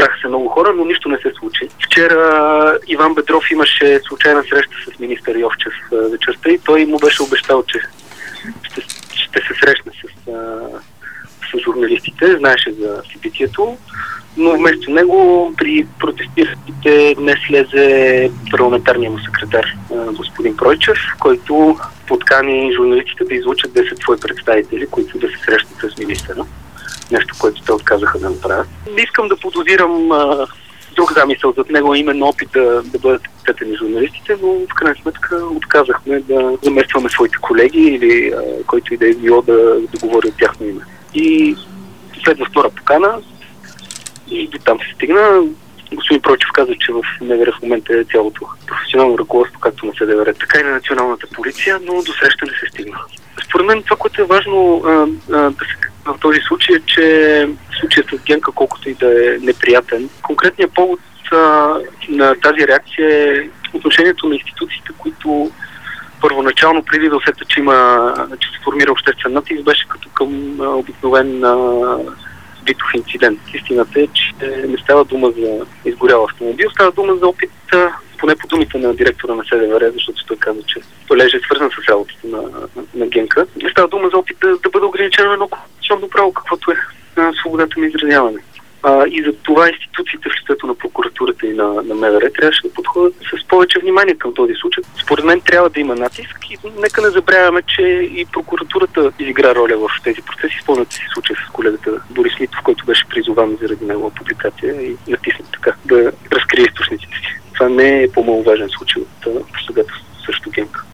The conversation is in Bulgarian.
събраха се много хора, но нищо не се случи. Вчера Иван Бедров имаше случайна среща с министър Йовчев вечерта и той му беше обещал, че ще се срещне с журналистите, знаеше за събитието, но вместо него при протестиращите днес слезе парламентарния му секретар господин Пройчев, който подкани журналистите да излучат 10 свои представители, които да се срещат с министъра. Нещо, което те отказаха да направят. Не искам да подозирам друг замисъл зад него, именно опит да бъдат тетени журналистите, но в крайна сметка отказахме да заместваме своите колеги или който и да е било да говори от тяхно име. И следва втора покана и до там се стигна. Господин Пройчев каза, че в МВР в момента е цялото професионално ръководство, както на СДВР, така и на националната полиция, но до среща не се стигна. Според мен това, което е важно да се в този случай е, че случаят с Генка, колкото и да е неприятен, конкретният повод на тази реакция е отношението на институциите, които първоначално, преди да усетят, че се формира обществен натиск, беше като към обикновен битов инцидент. Истината е, че не става дума за изгорял автомобил, става дума за опит, поне по думите на директора на СДВР, защото той каза, че Полеж е свързан с работата на Генка. Не става дума за опит да бъде ограничено едно конституционно право, каквото е свободата на изразяване. И за това институциите в лицето на прокуратурата и на МВР трябваше да подходят с повече внимание към този случай. Според мен трябва да има натиск и нека не забравяме, че и прокуратурата изигра роля в тези процеси. Спомняте си случая с колегата Борис Литов, който беше призован заради негова публикация и натиснат така да разкрие източниците си. Това не е по-маловажен случай от посегателство.